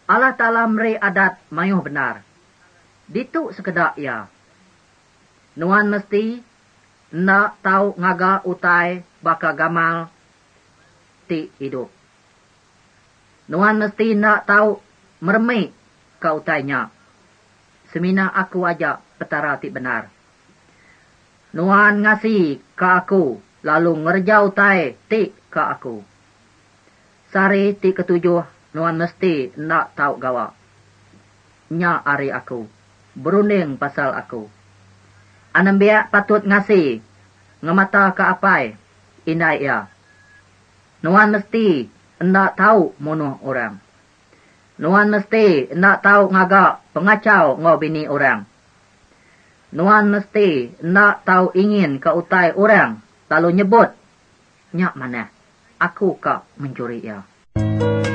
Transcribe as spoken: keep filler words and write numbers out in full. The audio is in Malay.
Allah Ta'ala meri adat mayuh benar. Ditu sekedak ya. Nuan mesti nak tahu ngaga utai baka gamal ti hidup. Nuan mesti nak tahu meremik ka utainya. Semina aku ajak petara ti benar. Nuan ngasih ka aku, lalu ngerja utai ti ka aku. Sari ti ketujuh, nuan mesti nak tahu gawa. Nya ari aku, berunding pasal aku. Anem biak patut ngasih, ngemata ka apai, indai ya. Nuan mesti nak tahu munuh orang. Nuan mesti nak tahu ngaga pengacau ngau bini orang. Nuan mesti nak tahu ingin ke utai orang, lalu nyebut, nyak mana, aku ka mencuri ya.